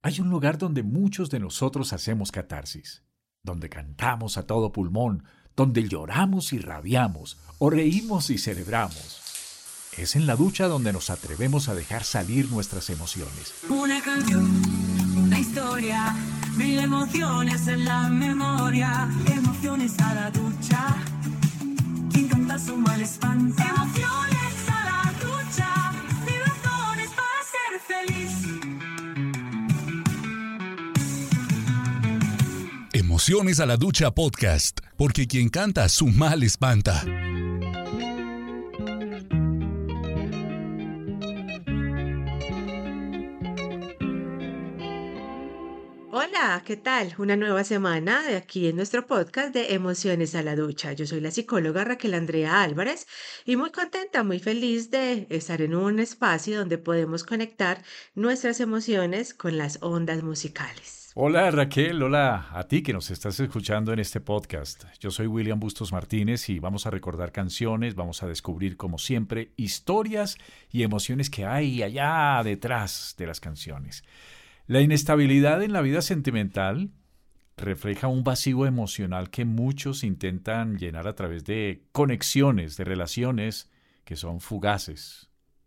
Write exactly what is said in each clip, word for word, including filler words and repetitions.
Hay un lugar donde muchos de nosotros hacemos catarsis, donde cantamos a todo pulmón, donde lloramos y rabiamos, o reímos y celebramos. Es en la ducha donde nos atrevemos a dejar salir nuestras emociones. Una canción, una historia, mil emociones en la memoria. Emociones a la ducha, quien canta su mal espanta. Emociones a la ducha, mil razones para ser feliz. Emociones a la ducha podcast, porque quien canta su mal espanta. Hola, ¿qué tal? Una nueva semana de aquí en nuestro podcast de Emociones a la Ducha. Yo soy la psicóloga Raquel Andrea Álvarez y muy contenta, muy feliz de estar en un espacio donde podemos conectar nuestras emociones con las ondas musicales. Hola Raquel, hola a ti que nos estás escuchando en este podcast. Yo soy William Bustos Martínez y vamos a recordar canciones, vamos a descubrir como siempre historias y emociones que hay allá detrás de las canciones. La inestabilidad en la vida sentimental refleja un vacío emocional que muchos intentan llenar a través de conexiones, de relaciones que son fugaces.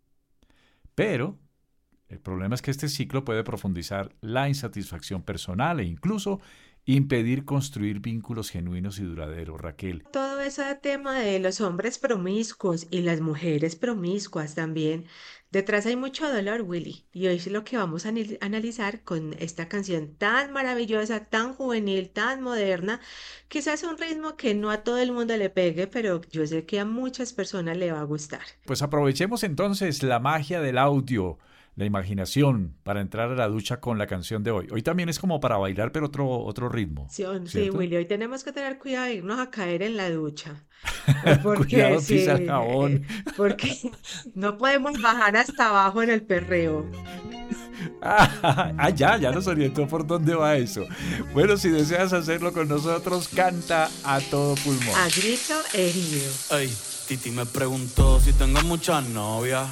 Pero el problema es que este ciclo puede profundizar la insatisfacción personal e incluso impedir construir vínculos genuinos y duraderos, Raquel. Todo ese tema de los hombres promiscuos y las mujeres promiscuas también, detrás hay mucho dolor, Willy. Y hoy es lo que vamos a anil- analizar con esta canción tan maravillosa, tan juvenil, tan moderna. Quizás un ritmo que no a todo el mundo le pegue, pero yo sé que a muchas personas le va a gustar. Pues aprovechemos entonces la magia del audio, la imaginación, para entrar a la ducha con la canción de hoy. Hoy también es como para bailar, pero otro, otro ritmo, Sí, on- sí, ¿cierto? Willy, hoy tenemos que tener cuidado de irnos a caer en la ducha. Porque Cuidado, sí, pisa el eh, jabón. porque no podemos bajar hasta abajo en el perreo. Ah, ah, ya, ya nos orientó por dónde va eso. Bueno, si deseas hacerlo con nosotros, canta a todo pulmón. A grito herido. Ey, Titi me preguntó si tengo muchas novias.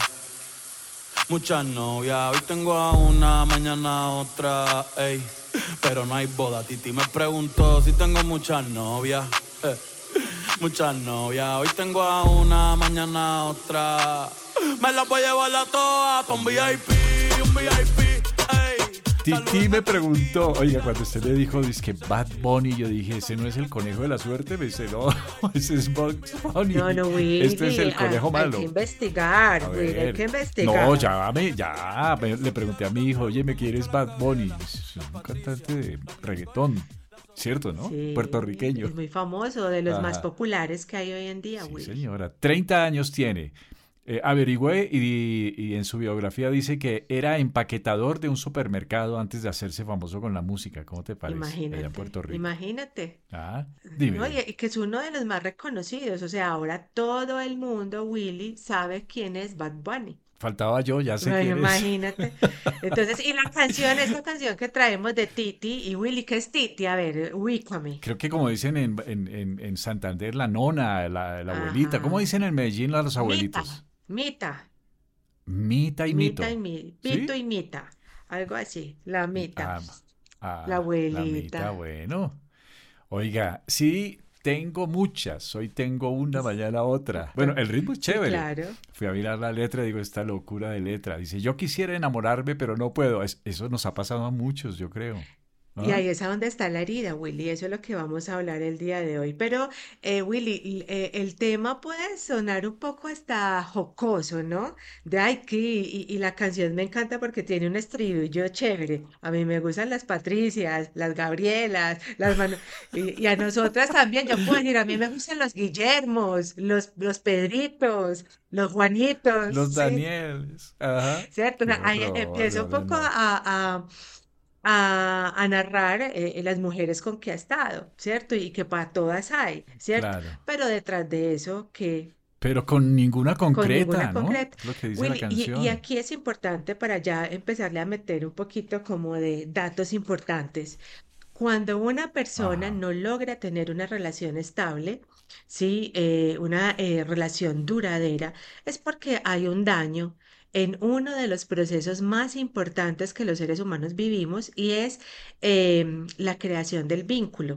Muchas novias, hoy tengo a una, mañana a otra, ey. Pero no hay boda. Titi me preguntó si tengo muchas novias. eh. Muchas novias, hoy tengo a una, mañana a otra. Me las voy a llevar a todas pa' un V I P, un V I P, ey. Titi me preguntó, oiga, cuando usted le dijo, dizque Bad Bunny, yo dije, ¿ese no es el conejo de la suerte? Me dice, no, ese es Bugs Bunny. No, no, Willy. Este es el ah, conejo Hay malo. que investigar, A Willy, hay ver. que investigar. No, ya, me, ya, me- le pregunté a mi hijo, oye, ¿me quieres Bad Bunny? Es un cantante de reggaetón, ¿cierto, no? Sí, Puertorriqueño. es muy famoso, de los más Ajá. populares que hay hoy en día, Sí, Willy. señora. treinta años tiene. Eh, averigüé y, y en su biografía dice que era empaquetador de un supermercado antes de hacerse famoso con la música. ¿Cómo te parece? Allá en Imagínate, Puerto Rico. imagínate. Ah, dime. No, y, y que es uno de los más reconocidos. O sea, ahora todo el mundo, Willy, sabe quién es Bad Bunny. Faltaba yo, ya sé Bueno, quién es. imagínate. Entonces, y la canción, esta canción que traemos de Titi y Willy, ¿qué es Titi? A ver, ubícame. Creo que como dicen en, en, en, en Santander, la nona, la, la abuelita. ¿Cómo Ajá. dicen en Medellín los Mita, abuelitos? Mita, Mita y mito. Mita y mi, ¿Sí? Pito y Mita, algo así, la Mita, Ah, ah, la la mita, abuelita. bueno. Oiga, sí, tengo muchas. Hoy tengo una, mañana otra. Bueno, el ritmo es Sí, chévere. claro. Fui a mirar la letra y digo, esta locura de letra. Dice, yo quisiera enamorarme, pero no puedo. Es- eso nos ha pasado a muchos, yo creo. Y ¿Ah? ahí es a donde está la herida, Willy. Eso es lo que vamos a hablar el día de hoy. Pero, eh, Willy, l- eh, el tema puede sonar un poco hasta jocoso, ¿no? De ay, que, y, y la canción me encanta porque tiene un estribillo chévere. A mí me gustan las Patricias, las Gabrielas, las Manu- y, y a nosotras también. Yo puedo decir, a mí me gustan los Guillermos, los, los Pedritos, los Juanitos, Los ¿sí? Danieles. Ajá. ¿Cierto? No, Na- Ahí pero empieza un Gabriel poco no. a, a, a, a narrar eh, las mujeres con que ha estado, ¿cierto? Y que para todas hay, ¿cierto? Claro. Pero detrás de eso, que Pero con ninguna con ninguna concreta, ¿no? concreta. Es lo que dice la Willy, y, y canción. aquí es importante para ya empezarle a meter un poquito como de datos importantes. Cuando una persona Ajá. no logra tener una relación estable, ¿sí? Eh, una eh, relación duradera, es porque hay un daño en uno de los procesos más importantes que los seres humanos vivimos y es em, la creación del vínculo.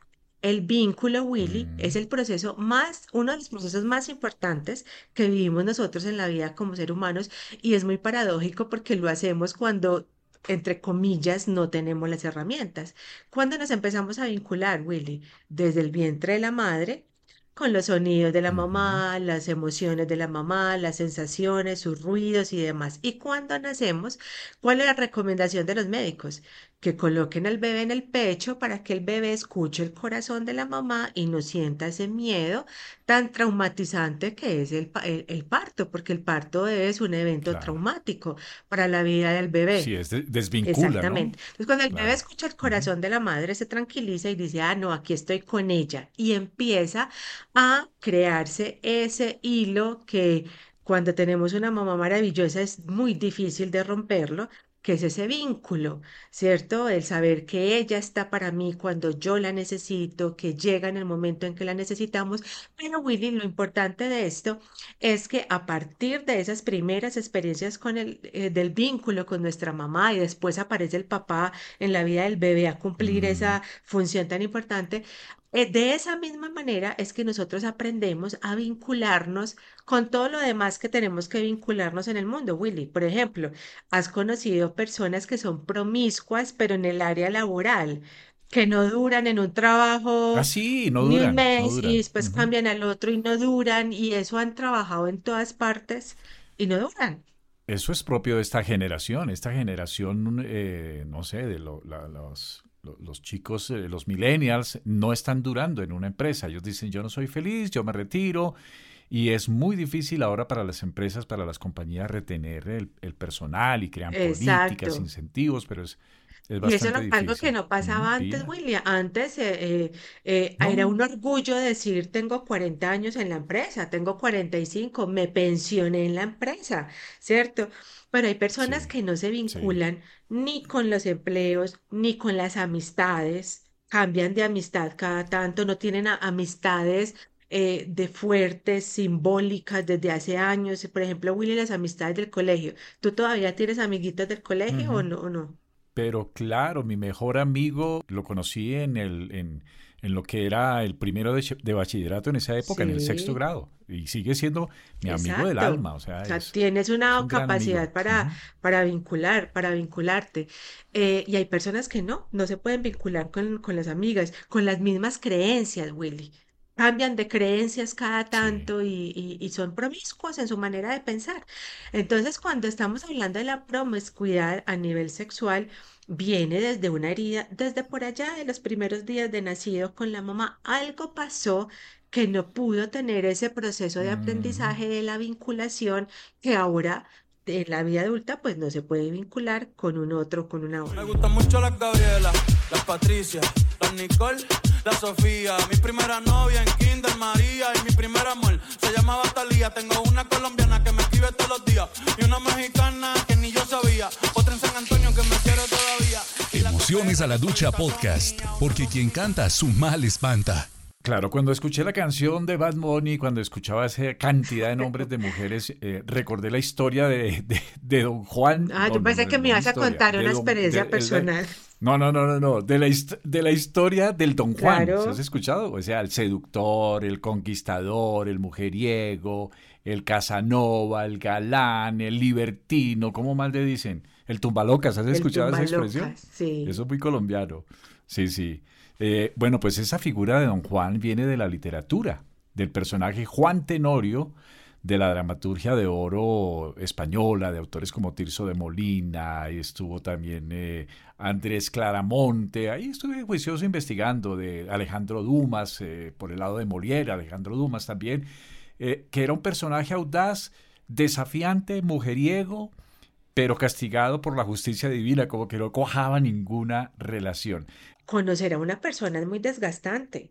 El vínculo, Willy, es Mm, el proceso más, uno de los procesos más importantes que vivimos nosotros en la vida como seres humanos y es muy paradójico porque lo hacemos cuando, entre comillas, no tenemos las herramientas. Cuando nos empezamos a vincular, Willy, desde el vientre de la madre, con los sonidos de la ujú, mamá, las emociones de la mamá, las sensaciones, sus ruidos y demás. Y cuando nacemos, ¿cuál es la recomendación de los médicos? Que coloquen al bebé en el pecho para que el bebé escuche el corazón de la mamá y no sienta ese miedo tan traumatizante que es el, pa- el- el parto, porque el parto es un evento claro. traumático para la vida del bebé. Sí, es de- desvincula, Exactamente. ¿no? Entonces, cuando el bebé Claro. escucha el Ujú. corazón de la madre, se tranquiliza y dice, ah, no, aquí estoy con ella. Y empieza a crearse ese hilo que cuando tenemos una mamá maravillosa es muy difícil de romperlo, que es ese vínculo, ¿cierto? El saber que ella está para mí cuando yo la necesito, que llega en el momento en que la necesitamos. Pero Willy, lo importante de esto es que a partir de esas primeras experiencias con el, eh, del vínculo con nuestra mamá y después aparece el papá en la vida del bebé a cumplir Mm, esa función tan importante, eh, de esa misma manera es que nosotros aprendemos a vincularnos con todo lo demás que tenemos que vincularnos en el mundo, Willy. Por ejemplo, has conocido personas que son promiscuas, pero en el área laboral, que no duran en un Ah, trabajo sí, no ni un duran, no mes y duran. después Ujú. cambian al otro y no duran y eso han trabajado en todas partes y no duran. Eso es propio de esta generación, esta generación, eh, no sé, de lo- la- los, lo- los chicos, eh, los millennials, no están durando en una empresa. Ellos dicen, yo no soy feliz, yo me retiro. Y es muy difícil ahora para las empresas, para las compañías, retener el, el personal y crean políticas, Exacto. incentivos, pero es, es Y eso bastante era algo que difícil. no Ujú, pasaba antes, pila. William. Antes eh, eh, eh, era No. un orgullo decir, tengo cuarenta años en la empresa, tengo cuarenta y cinco, me pensioné en la empresa, ¿cierto? Pero hay personas Sí, que no se sí. vinculan ni con los empleos, ni con las amistades, cambian de amistad cada tanto, no tienen a- amistades eh, de fuertes, simbólicas desde hace años. Por ejemplo, Willy, las amistades del colegio. ¿Tú todavía tienes amiguitos del colegio o Ujú. no? ¿O no? Pero claro, mi mejor amigo lo conocí en el, en, en lo que era el primero de, ch- de bachillerato en esa época, en el sexto Sí, grado. Y sigue siendo mi amigo del exacto. alma, o O sea, sea, es, tienes es una un gran amigo. capacidad para, Ujú. para vincular, para vincularte. Eh, y hay personas que no, no se pueden vincular con, con las amigas, con las mismas creencias, Willy. Cambian de creencias cada Sí. tanto y, y, y son promiscuos en su manera de pensar. Entonces, cuando estamos hablando de la promiscuidad a nivel sexual, viene desde una herida, desde por allá de los primeros días de nacido con la mamá. Algo pasó que no pudo tener ese proceso de Ujú. aprendizaje de la vinculación que ahora en la vida adulta pues no se puede vincular con un otro, con una Me otra. gustan mucho las Gabriela, las Patricia, las Nicole, la Sofía. Mi primera novia en Kinder María y mi primer amor se llamaba Talía. Tengo una colombiana que me escribe todos los días y una mexicana que ni yo sabía. Otra en San Antonio que me quiere todavía. Y la que Emociones a la pega ducha todita con podcast, mi porque quien canta su mal espanta. Claro, cuando escuché la canción de Bad Bunny, cuando escuchaba esa cantidad de nombres de mujeres, eh, recordé la historia de, de, de Don Juan. Ah, No, yo no, pensé no, que me no mi ibas a historia. contar De una don, de, experiencia el de- personal. no, no, no, no, no. De la, hist- de la historia del Don Juan. ¿Se has Claro, escuchado? O sea, el seductor, el conquistador, el mujeriego, el Casanova, el galán, el libertino. ¿Cómo más le dicen? El tumbalocas. ¿Has el escuchado esa tumba expresión? locas, sí. Eso es muy colombiano. Sí, sí. Eh, bueno, pues esa figura de Don Juan viene de la literatura, del personaje Juan Tenorio, de la dramaturgia de oro española, de autores como Tirso de Molina, y estuvo también eh, Andrés Claramonte, ahí estuve juicioso investigando, de Alejandro Dumas, eh, por el lado de Molière, Alejandro Dumas también, eh, que era un personaje audaz, desafiante, mujeriego, pero castigado por la justicia divina, como que no cojaba ninguna relación. Conocer a una persona es muy desgastante.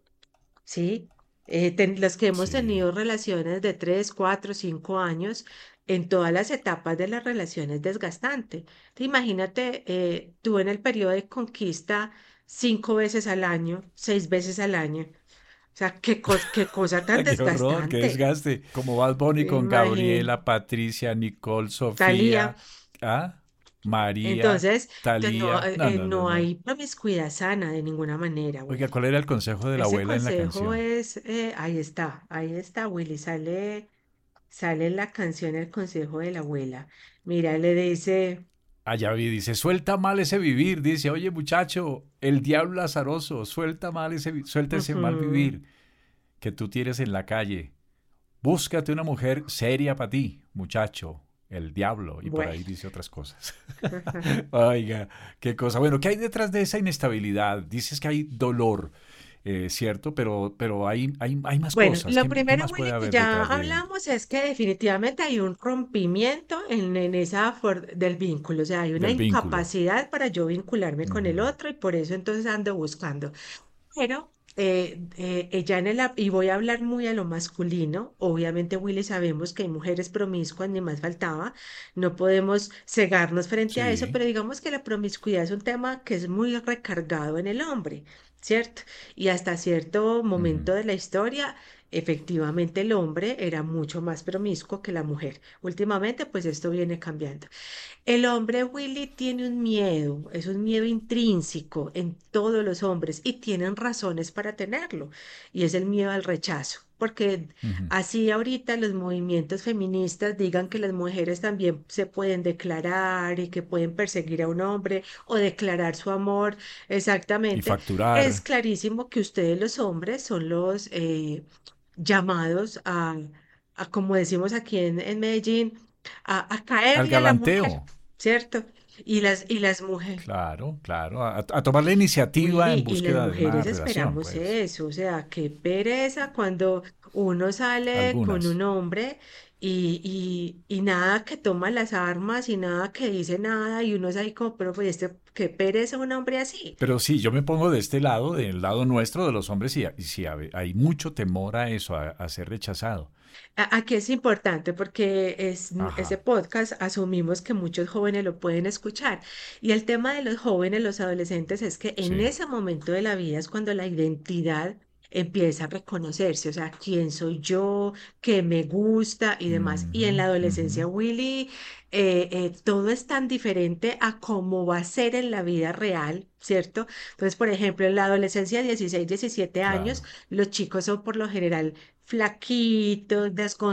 Sí, eh, ten- los que hemos Sí. tenido relaciones de tres, cuatro, cinco años, en todas las etapas de la relación es desgastante. Te imagínate, eh, tú en el periodo de conquista cinco veces al año, seis veces al año. O sea, qué, cos- qué cosa tan Qué horror, qué desgastante. desgaste. Como Bad Bunny con Imagínate. Gabriela, Patricia, Nicole, Talía. Sofía, ¿ah? María, Entonces, entonces no, Talía. eh, No, eh, no, no, no no. hay promiscuidad sana de ninguna manera, Oiga, Willy. ¿cuál era el consejo de la Ese abuela en la consejo canción? es, eh, ahí está, ahí está, Willy. Sale, sale en la canción el consejo de la abuela. Mira, le dice, Allá vi, dice, suelta mal ese vivir. Dice, oye muchacho, el diablo azaroso, suelta mal ese, vi- suelta ese mal ujú, vivir que tú tienes en la calle. Búscate una mujer seria para ti, muchacho, el diablo. Y por bueno. ahí dice otras cosas. Oiga, qué cosa. Bueno, ¿qué hay detrás de esa inestabilidad? Dices que hay dolor, eh, ¿cierto? Pero, pero hay, hay, hay más Bueno, cosas. lo ¿Qué, qué primero, más puede Willy, que haber ya detrás de...? hablamos es que definitivamente hay un rompimiento en, en esa for- del vínculo, o sea, hay una Del vínculo? incapacidad para yo vincularme con el Ujú. otro y por eso entonces ando buscando. Pero eh, eh, ella en el, ap- y voy a hablar muy a lo masculino, obviamente, Willy, sabemos que hay mujeres promiscuas, ni más faltaba, no podemos cegarnos frente a eso, Sí. pero digamos que la promiscuidad es un tema que es muy recargado en el hombre, ¿cierto? Y hasta cierto Ujú. momento de la historia, efectivamente el hombre era mucho más promiscuo que la mujer. Últimamente, pues esto viene cambiando. El hombre Willy tiene un miedo, es un miedo intrínseco en todos los hombres y tienen razones para tenerlo, y es el miedo al rechazo. Porque Ujú. así ahorita los movimientos feministas digan que las mujeres también se pueden declarar y que pueden perseguir a un hombre o declarar su amor, Y exactamente, es facturar. clarísimo que ustedes los hombres son los eh, llamados a, a, como decimos aquí en, en Medellín, a, a Al caerle a la mujer, galanteo. ¿cierto? Y las, y las mujeres, Claro, claro. A, a tomar la iniciativa en Willy, y las búsqueda de una mujeres relación, esperamos pues. eso, o sea, qué pereza cuando uno sale con Algunas. un hombre y, y, y nada que toma las armas y nada que dice nada y uno es ahí como, pero pues este, qué pereza un hombre así. Pero sí, yo me pongo de este lado, del lado nuestro de los hombres, y, y sí, hay hay mucho temor a eso, a, a ser rechazado. A- Aquí es importante porque es, ese Ajá, podcast asumimos que muchos jóvenes lo pueden escuchar. Y el tema de los jóvenes, los adolescentes, es que en sí. ese momento de la vida es cuando la identidad empieza a reconocerse, o sea, quién soy yo, qué me gusta y demás. Y Ujú, en la ujú. adolescencia, Willy, eh, eh, todo es tan diferente a cómo va a ser en la vida real, ¿cierto? Entonces, por ejemplo, en la adolescencia, dieciséis diecisiete años, Claro. los chicos son por lo general flaquitos,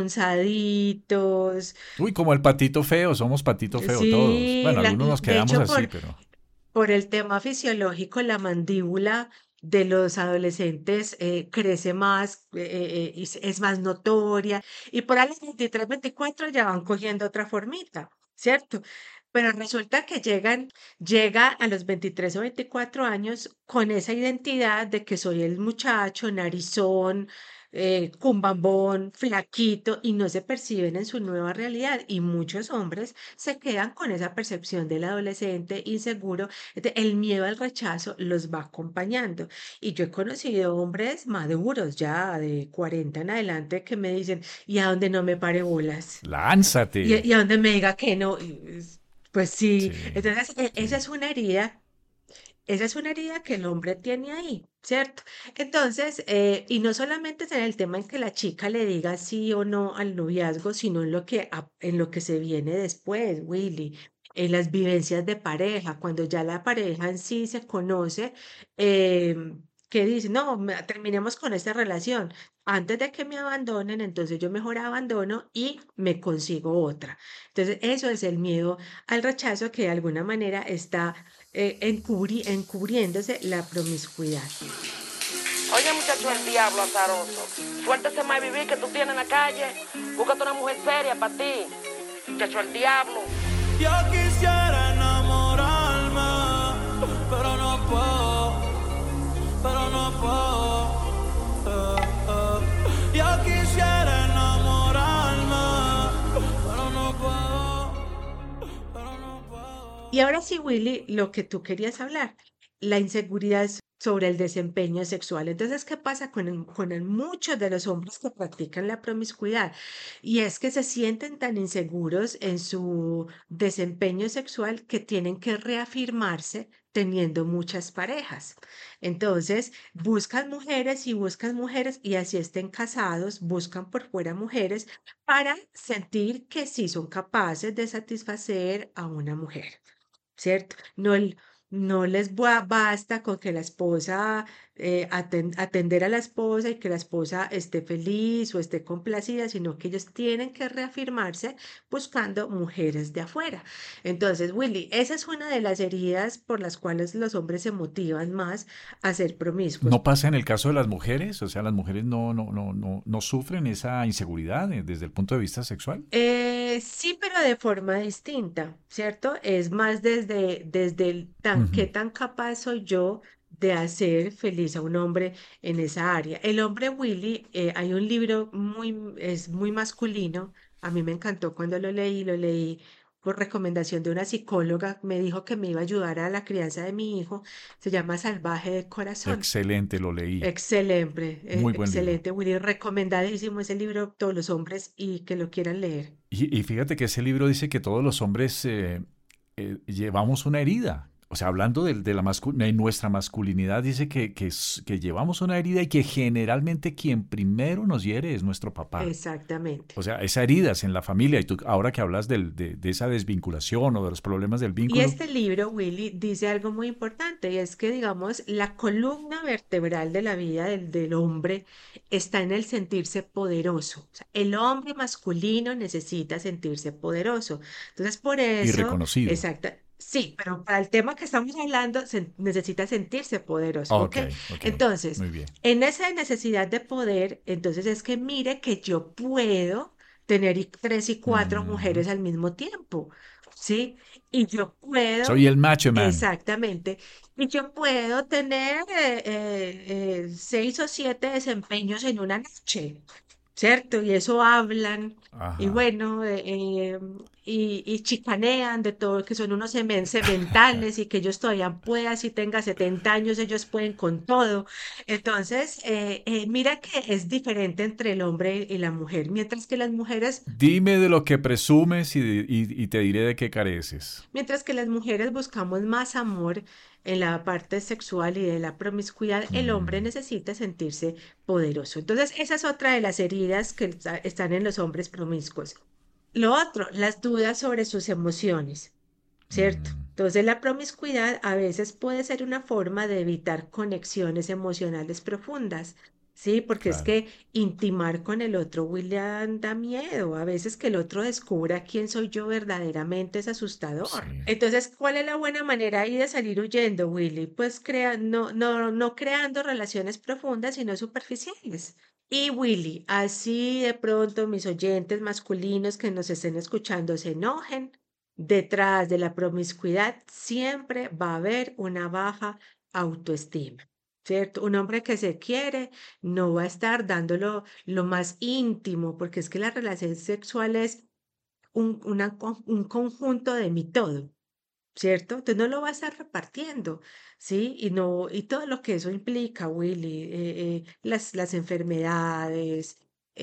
desgonzaditos. Uy, como el patito feo, somos patito feo todos. Sí, Bueno, la- algunos nos de quedamos hecho, así, por, pero por el tema fisiológico, la mandíbula de los adolescentes eh, crece más, eh, eh, y es es más notoria, y por ahí los veintitrés, veinticuatro ya van cogiendo otra formita, ¿cierto? Pero resulta que llegan, llega a los veintitrés o veinticuatro años con esa identidad de que soy el muchacho, narizón, eh, cumbambón, flaquito, y no se perciben en su nueva realidad. Y muchos hombres se quedan con esa percepción del adolescente inseguro. Ente- El miedo al rechazo los va acompañando. Y yo he conocido hombres maduros ya de cuarenta en adelante que me dicen, ¿y a dónde no me pare bolas? ¿Y, lánzate. y a dónde me diga que no? Y, es- Pues sí. Sí, Entonces, e- esa sí. es una herida. Esa es una herida que el hombre tiene ahí, ¿cierto? Entonces, eh, y no solamente es en el tema en que la chica le diga sí o no al noviazgo, sino en lo que, ap- en lo que se viene después, Willy, en las vivencias de pareja, cuando ya la pareja en sí se conoce, em, que dice, no, me- terminemos con esta relación. Antes de que me abandonen, entonces yo mejor abandono y me consigo otra. Entonces, eso es el miedo al rechazo que de alguna manera está eh, encubri- encubriéndose la promiscuidad. Oye, muchacho, el diablo azaroso. Suéltese más vivir que tú tienes en la calle. Búscate una mujer seria para ti. Muchacho, el diablo. Yo quisiera enamorarme, pero no puedo, pero no puedo. Eh, eh. Yo quisiera enamorarme, pero no puedo, pero no puedo. Y ahora sí, Willy, lo que tú querías hablar, la inseguridad s- sobre el desempeño sexual. Entonces, ¿qué pasa con, el- con el- muchos de los hombres que practican la promiscuidad? Y es que se sienten tan inseguros en su desempeño sexual que tienen que reafirmarse teniendo muchas parejas. Entonces, buscan mujeres y buscan mujeres y así estén casados, buscan por fuera mujeres para sentir que sí son capaces de satisfacer a una mujer. ¿Cierto? No, l- no les ba- basta con que la esposa, eh, aten- atender a la esposa y que la esposa esté feliz o esté complacida, sino que ellos tienen que reafirmarse buscando mujeres de afuera. Entonces, Willy, esa es una de las heridas por las cuales los hombres se motivan más a ser promiscuos. ¿No pasa en el caso de las mujeres? O sea, las mujeres no, no, no, no, no sufren esa inseguridad eh, desde el punto de vista sexual. Eh, sí, pero de forma distinta, ¿cierto? Es más desde, desde el tan, qué Ujú. tan capaz soy yo de hacer feliz a un hombre en esa área. El hombre Willy, eh, hay un libro muy, es muy masculino. A mí me encantó cuando lo leí, lo leí por recomendación de una psicóloga, me dijo que me iba a ayudar a la crianza de mi hijo. Se llama Salvaje de Corazón. Excelente, lo leí. Excelente, eh, Muy buen libro. excelente, Willy, recomendadísimo ese libro, todos los hombres y que lo quieran leer. Y, y fíjate que ese libro dice que todos los hombres eh, eh, llevamos una herida. O sea, hablando de, de la mascu- de nuestra masculinidad, dice que, que, es- que llevamos una herida y que generalmente quien primero nos hiere es nuestro papá. Exactamente. O sea, esa herida es en la familia. Y tú, ahora que hablas del- de, de esa desvinculación o de los problemas del Y vínculo, este libro, Willy, dice algo muy importante y es que, digamos, la columna vertebral de la vida del, del hombre está en el sentirse poderoso. O sea, el hombre masculino necesita sentirse poderoso. Entonces, por y eso, reconocido. exacto, sí, pero para el tema que estamos hablando, se necesita sentirse poderoso, ¿ok? Ok, ok, Entonces, muy bien. en esa necesidad de poder, entonces es que mire que yo puedo tener y- tres y cuatro Ujú. mujeres al mismo tiempo. ¿Sí? Y yo puedo, Soy el macho man. exactamente, y yo puedo tener eh, eh, eh, seis o siete desempeños en una noche, ¿cierto? Y eso hablan, y Ajá. bueno, eh, eh, y, y chicanean de todo, que son unos semen- sementales y que ellos todavía puedan, si tenga setenta años, ellos pueden con todo. Entonces, eh, eh, mira que es diferente entre el hombre y la mujer, mientras que las mujeres Dime de lo que presumes y, de- y- y te diré de qué careces. Mientras que las mujeres buscamos más amor en la parte sexual y de la promiscuidad, el hombre Mm, necesita sentirse poderoso. Entonces, esa es otra de las heridas que está- están en los hombres promiscuos. Lo otro, las dudas sobre sus emociones, ¿cierto? mm, Entonces, la promiscuidad a veces puede ser una forma de evitar conexiones emocionales profundas. Sí, porque es claro. que intimar con el otro, William, da miedo. A veces que el otro descubra quién soy yo verdaderamente es asustador. Sí. Entonces, ¿cuál es la buena manera ahí de salir huyendo, Willy? Pues crea, no, no, no creando relaciones profundas, sino superficiales. Y Willy, así de pronto mis oyentes masculinos que nos estén escuchando se enojen, detrás de la promiscuidad siempre va a haber una baja autoestima. ¿Cierto? Un hombre que se quiere no va a estar dándolo lo más íntimo, porque es que la relación sexual es un, una co- un conjunto de mi todo, ¿cierto? Entonces no lo va a estar repartiendo, ¿sí? Y no, y todo lo que eso implica, Willy, eh, eh, las, las enfermedades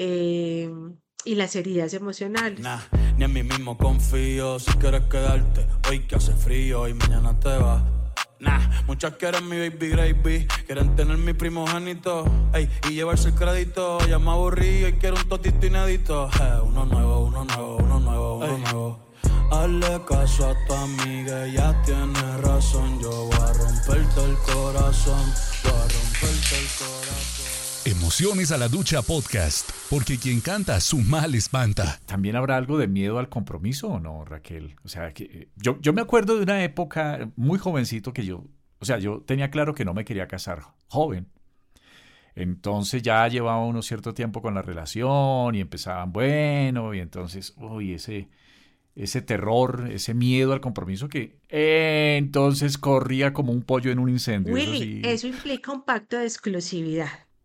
em, y las heridas emocionales. Nah, ni en mí mismo confío. Si quieres quedarte hoy que hace frío y mañana te vas. Nah, muchas quieren mi baby gravy, quieren tener mi primogénito, ey, y llevarse el crédito. Ya me aburrí y quiero un totito inédito. Eh, uno nuevo, uno nuevo, uno nuevo, uno ey. nuevo. Hazle caso a tu amiga, ella tiene razón. Yo voy a romperte el corazón, voy a romperte el corazón. Emociones a la Ducha Podcast, porque quien canta su mal espanta. ¿También habrá algo de miedo al compromiso o no, Raquel? O sea, que eh, yo, yo me acuerdo de una época muy jovencito que yo, o sea, yo tenía claro que no me quería casar joven. Entonces ya llevaba uno cierto tiempo con la relación y empezaban, bueno, y entonces, uy, ese, ese terror, ese miedo al compromiso que eh, entonces corría como un pollo en un incendio. Eso Willy, sí, eso implica un pacto de exclusividad.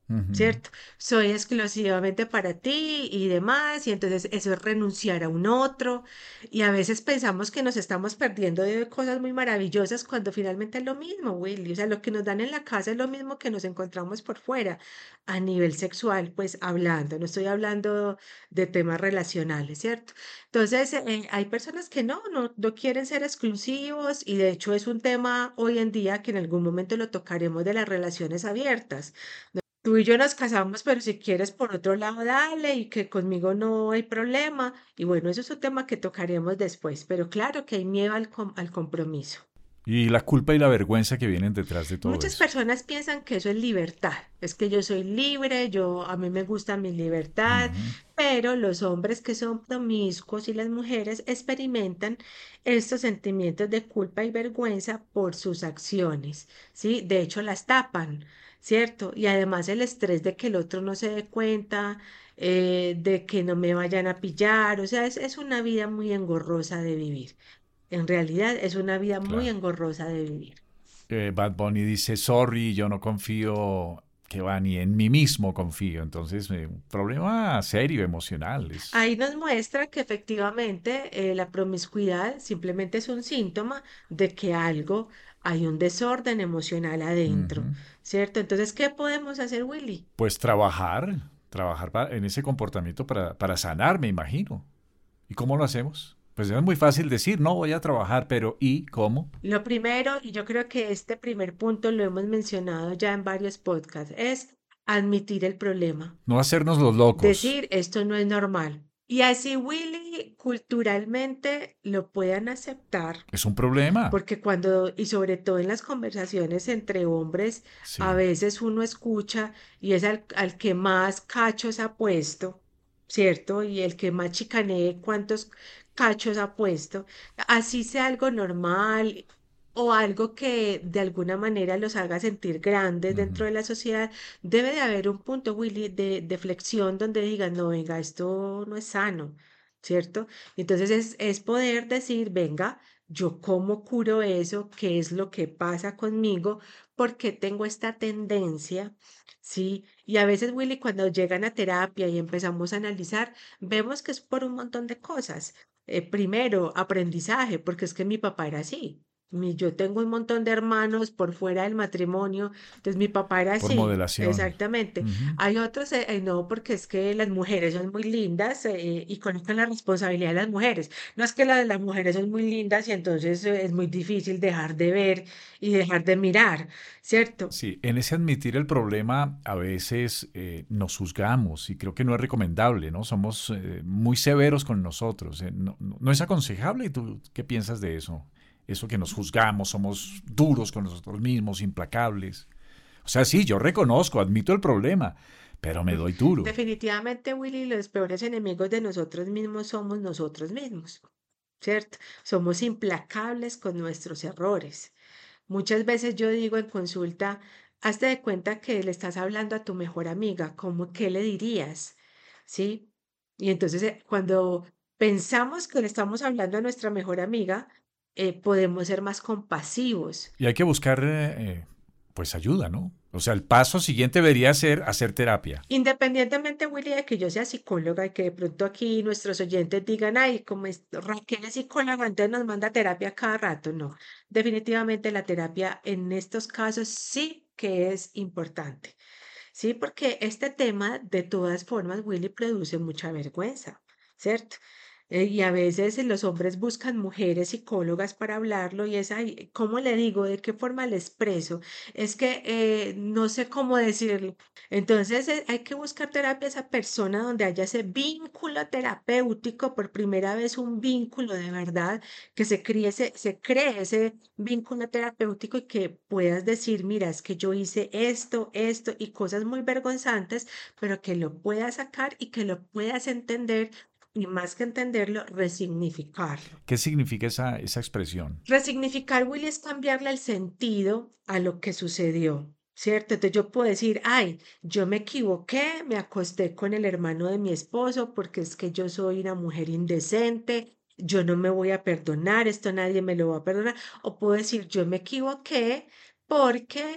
Ujú. ¿cierto? Soy exclusivamente para ti y demás, y entonces eso es renunciar a un otro, y a veces pensamos que nos estamos perdiendo de cosas muy maravillosas cuando finalmente es lo mismo, Willy, o sea, lo que nos dan en la casa es lo mismo que nos encontramos por fuera, a nivel sexual, pues hablando, no estoy hablando de temas relacionales, ¿cierto? Entonces, eh, hay personas que no, no, no quieren ser exclusivos, y de hecho es un tema hoy en día que en algún momento lo tocaremos de las relaciones abiertas. Tú y yo nos casamos, pero si quieres por otro lado, dale, y que conmigo no hay problema. Y bueno, eso es un tema que tocaremos después, pero claro que hay miedo al, com- al compromiso. Y la culpa y la vergüenza que vienen detrás de todo Muchas eso. personas piensan que eso es libertad, es que yo soy libre, yo a mí me gusta mi libertad, Ujú. pero los hombres que son promiscuos y las mujeres experimentan estos sentimientos de culpa y vergüenza por sus acciones, ¿sí? De hecho, las tapan, ¿cierto? Y además el estrés de que el otro no se dé cuenta, eh, de que no me vayan a pillar, o sea, es, es una vida muy engorrosa de vivir. En realidad es una vida muy Claro. engorrosa de vivir. Eh, Bad Bunny dice, sorry, yo no confío, que va, ni en mí mismo confío. Entonces, eh, un problema serio, emocional. Es, Ahí nos muestra que efectivamente eh, la promiscuidad simplemente es un síntoma de que algo, hay un desorden emocional adentro, ujú. ¿cierto? Entonces, ¿qué podemos hacer, Willy? Pues trabajar, trabajar pa- en ese comportamiento para, para sanar, me imagino. ¿Y cómo lo hacemos? Pues es muy fácil decir, no voy a trabajar, pero ¿y cómo? Lo primero, y yo creo que este primer punto lo hemos mencionado ya en varios podcasts, es admitir el problema. No hacernos los locos. Decir, esto no es normal. Y así, Willy, culturalmente lo puedan aceptar. Es un problema. Porque cuando, y sobre todo en las conversaciones entre hombres, a Sí. veces uno escucha y es al, al que más cachos ha puesto, ¿cierto? Y el que más chicanee cuántos cachos ha puesto, así sea algo normal o algo que de alguna manera los haga sentir grandes Ujú. dentro de la sociedad, debe de haber un punto, Willy, de, de flexión donde digan, no, venga, esto no es sano, ¿cierto? Entonces es, es poder decir, venga, yo cómo curo eso, qué es lo que pasa conmigo, por qué tengo esta tendencia, ¿sí? Y a veces, Willy, cuando llegan a terapia y empezamos a analizar, vemos que es por un montón de cosas. Eh, primero, aprendizaje, porque es que mi papá era así. Mi, yo tengo un montón de hermanos por fuera del matrimonio, entonces mi papá era Por así, modelación. exactamente. Ujú. Hay otros, eh, eh, no, porque es que las mujeres son muy lindas eh, y conozcan la responsabilidad de las mujeres. No es que la de las mujeres son muy lindas y entonces eh, es muy difícil dejar de ver y dejar de mirar, ¿cierto? Sí, en ese admitir el problema a veces eh, nos juzgamos y creo que no es recomendable, ¿no? Somos eh, muy severos con nosotros. eh, no, no- no es aconsejable. ¿Tú qué piensas de eso? Eso que nos juzgamos, somos duros con nosotros mismos, implacables. O sea, sí, yo reconozco, admito el problema, pero me Mm, doy duro. Definitivamente, Willy, los peores enemigos de nosotros mismos somos nosotros mismos, ¿cierto? Somos implacables con nuestros errores. Muchas veces yo digo en consulta, hazte de cuenta que le estás hablando a tu mejor amiga, ¿cómo qué le dirías? ¿Sí? Y entonces eh, cuando pensamos que le estamos hablando a nuestra mejor amiga, eh, podemos ser más compasivos. Y hay que buscar, eh, eh, pues, ayuda, ¿no? O sea, el paso siguiente debería ser hacer terapia. Independientemente, Willy, de que yo sea psicóloga y que de pronto aquí nuestros oyentes digan, ay, como es, Raquel es psicóloga, entonces nos manda terapia cada rato. No, definitivamente la terapia en estos casos sí que es importante. Sí, porque este tema, de todas formas, Willy, produce mucha vergüenza, ¿cierto? Eh, y a veces eh, los hombres buscan mujeres psicólogas para hablarlo y es, ay, ¿cómo le digo? ¿De qué forma le expreso? Es que eh, no sé cómo decirlo. Entonces eh, hay que buscar terapia a esa persona donde haya ese vínculo terapéutico, por primera vez un vínculo de verdad, que se cree ese, se cree ese vínculo terapéutico y que puedas decir, mira, es que yo hice esto, esto y cosas muy vergonzantes, pero que lo puedas sacar y que lo puedas entender y más que entenderlo, resignificarlo. ¿Qué significa esa, esa expresión? Resignificar, Willy, es cambiarle el sentido a lo que sucedió, ¿cierto? Entonces yo puedo decir, ay, yo me equivoqué, me acosté con el hermano de mi esposo porque es que yo soy una mujer indecente, yo no me voy a perdonar, esto nadie me lo va a perdonar. O puedo decir, yo me equivoqué porque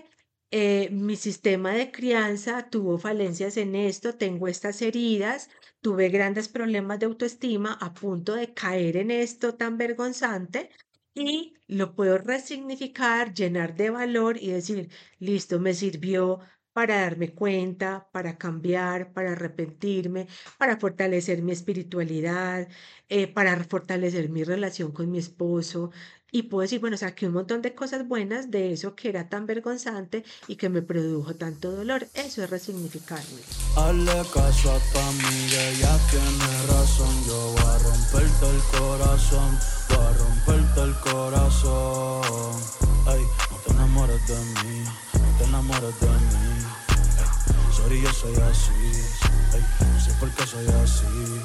eh, mi sistema de crianza tuvo falencias en esto, tengo estas heridas, tuve grandes problemas de autoestima a punto de caer en esto tan vergonzante y lo puedo resignificar, llenar de valor y decir, listo, me sirvió para darme cuenta, para cambiar, para arrepentirme, para fortalecer mi espiritualidad, eh, para fortalecer mi relación con mi esposo. Y puedo decir, bueno, saqué un montón de cosas buenas de eso que era tan vergonzante y que me produjo tanto dolor. Eso es resignificar, Willy. Hazle caso a tu amiga, ella tiene razón. Yo voy a romperte el corazón, voy a romperte el corazón. Ey, no te enamores de mí, no te enamores de mí. Ey, sorry, yo soy así. Ey, no sé por qué soy así.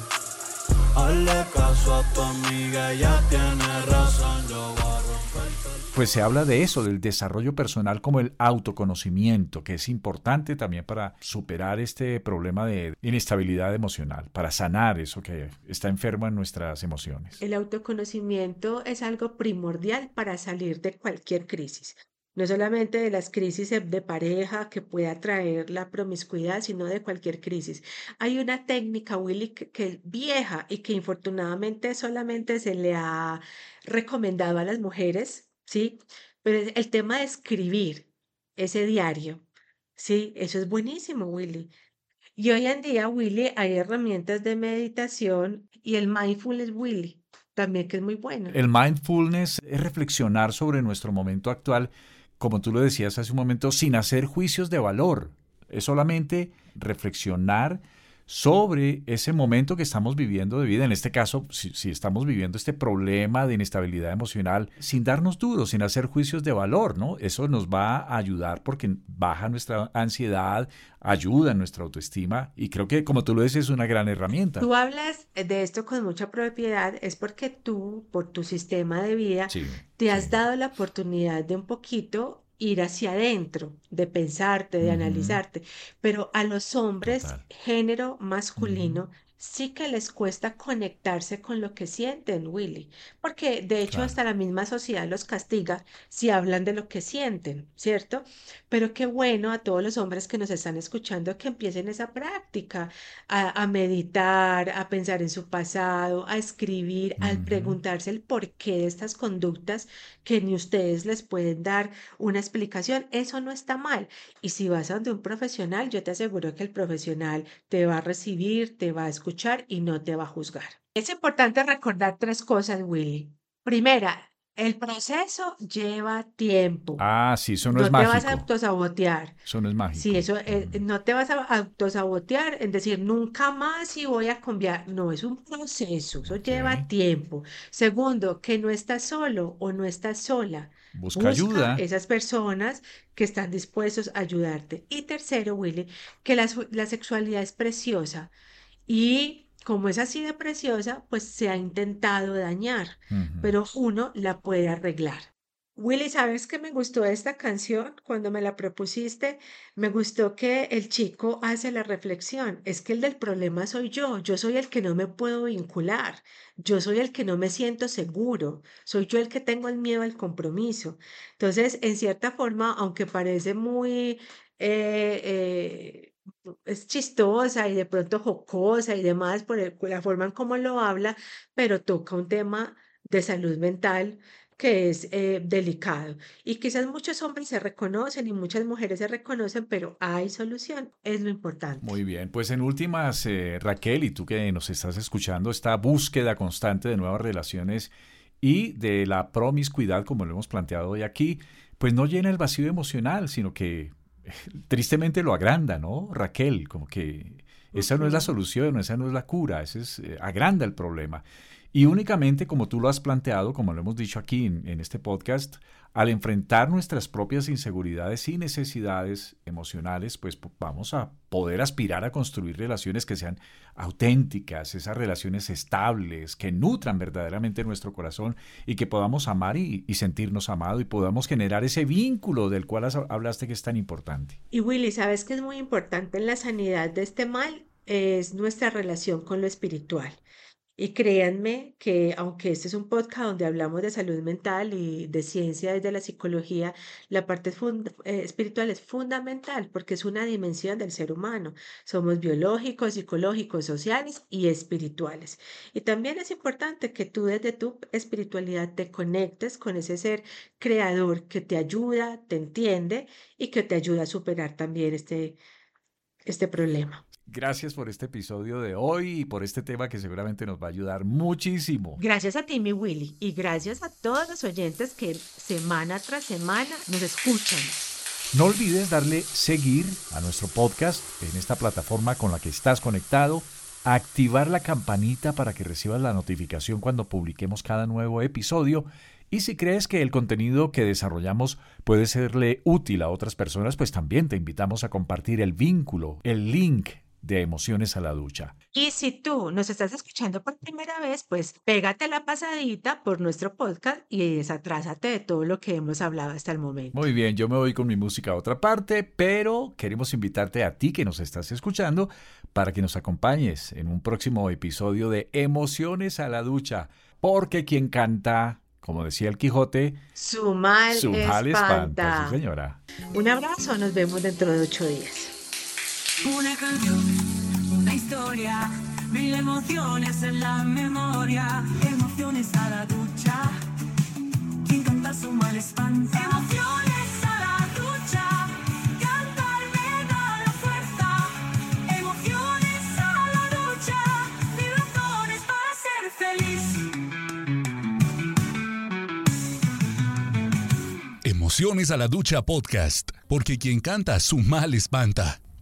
Hazle caso a tu amiga, ella tiene razón. Yo voy a romperte el Pues se habla de eso, del desarrollo personal como el autoconocimiento, que es importante también para superar este problema de inestabilidad emocional, para sanar eso que está enfermo en nuestras emociones. El autoconocimiento es algo primordial para salir de cualquier crisis. No solamente de las crisis de de pareja que pueda traer la promiscuidad, sino de cualquier crisis. Hay una técnica, Willy, que, que es vieja y que infortunadamente solamente se le ha recomendado a las mujeres, ¿sí? Pero es el tema de escribir ese diario, ¿sí? Eso es buenísimo, Willy. Y hoy en día, Willy, hay herramientas de meditación y el mindfulness, Willy, también que es muy bueno. El mindfulness es reflexionar sobre nuestro momento actual, como tú lo decías hace un momento, sin hacer juicios de valor. Es solamente reflexionar sobre ese momento que estamos viviendo de vida. En este caso, si, si estamos viviendo este problema de inestabilidad emocional, sin darnos duros, sin hacer juicios de valor, ¿no? Eso nos va a ayudar porque baja nuestra ansiedad, ayuda en nuestra autoestima y creo que, como tú lo dices, es una gran herramienta. Tú hablas de esto con mucha propiedad, es porque tú, por tu sistema de vida, Sí, te has sí. dado la oportunidad de un poquito ir hacia adentro, de pensarte, de Ujú, analizarte. Pero a los hombres, total. género Ujú, masculino, sí que les cuesta conectarse con lo que sienten, Willy. Porque de hecho claro. hasta la misma sociedad los castiga si hablan de lo que sienten, ¿cierto? Pero qué bueno a todos los hombres que nos están escuchando que empiecen esa práctica a, a meditar, a pensar en su pasado, a escribir, al Ujú. preguntarse el porqué de estas conductas que ni ustedes les pueden dar una explicación. Eso no está mal. Y si vas a donde un profesional, yo te aseguro que el profesional te va a recibir, te va a escuchar y no te va a juzgar. Es importante recordar tres cosas, Willy. Primera, el proceso lleva tiempo. Ah, sí, eso no es No te vas a mágico. autosabotear. Eso no es Sí, mágico. eso, eh, Ujú. no te vas a autosabotear en decir nunca más y voy a cambiar. No, es un proceso, eso Ok. lleva tiempo. Segundo, que no estás solo o no estás sola. Busca Busca ayuda. esas personas que están dispuestos a ayudarte. Y tercero, Willy, que la, su- la sexualidad es preciosa y como es así de preciosa, pues se ha intentado dañar, Ujú. pero uno la puede arreglar. Willy, ¿sabes qué me gustó de esta canción? Cuando me la propusiste, me gustó que el chico hace la reflexión. Es que el del problema soy yo. Yo soy el que no me puedo vincular. Yo soy el que no me siento seguro. Soy yo el que tengo el miedo al compromiso. Entonces, en cierta forma, aunque parece muy eh, eh, es chistosa y de pronto jocosa y demás por el- la forma en cómo lo habla, pero toca un tema de salud mental que es eh, delicado. Y quizás muchos hombres se reconocen y muchas mujeres se reconocen, pero hay solución, es lo importante. Muy bien, pues en últimas, eh, Raquel, y tú que nos estás escuchando, esta búsqueda constante de nuevas relaciones y de la promiscuidad, como lo hemos planteado hoy aquí, pues no llena el vacío emocional, sino que eh, tristemente lo agranda, ¿no, Raquel? Como que esa no es la Ujú. solución, esa no es la cura, ese es, eh, agranda el problema. Y únicamente, como tú lo has planteado, como lo hemos dicho aquí en, en este podcast, al enfrentar nuestras propias inseguridades y necesidades emocionales, pues po- vamos a poder aspirar a construir relaciones que sean auténticas, esas relaciones estables, que nutran verdaderamente nuestro corazón y que podamos amar y, y sentirnos amados y podamos generar ese vínculo del cual has- hablaste que es tan importante. Y Willy, ¿sabes qué es muy importante en la sanidad de este mal? Es nuestra relación con lo espiritual. Y créanme que aunque este es un podcast donde hablamos de salud mental y de ciencia desde la psicología, la parte fund- eh, espiritual es fundamental porque es una dimensión del ser humano. Somos biológicos, psicológicos, sociales y espirituales. Y también es importante que tú desde tu espiritualidad te conectes con ese ser creador que te ayuda, te entiende y que te ayuda a superar también este, este problema. Gracias por este episodio de hoy y por este tema que seguramente nos va a ayudar muchísimo. Gracias a ti, mi Willy, y gracias a todos los oyentes que semana tras semana nos escuchan. No olvides darle seguir a nuestro podcast en esta plataforma con la que estás conectado, activar la campanita para que recibas la notificación cuando publiquemos cada nuevo episodio. Y si crees que el contenido que desarrollamos puede serle útil a otras personas, pues también te invitamos a compartir el vínculo, el link de Emociones a la Ducha. Y si tú nos estás escuchando por primera vez, pues pégate la pasadita por nuestro podcast y desatrásate de todo lo que hemos hablado hasta el momento. Muy bien, yo me voy con mi música a otra parte, pero queremos invitarte a ti que nos estás escuchando para que nos acompañes en un próximo episodio de Emociones a la Ducha, porque quien canta, como decía el Quijote, Su mal su mal espanta. espanta. Sí, señora. Un abrazo, nos vemos dentro de ocho días. Una canción, una historia, mil emociones en la memoria. Emociones a la ducha, quien canta su mal espanta. Emociones a la ducha, cantar me da la fuerza. Emociones a la ducha, mil razones para ser feliz. Emociones a la Ducha podcast, porque quien canta su mal espanta.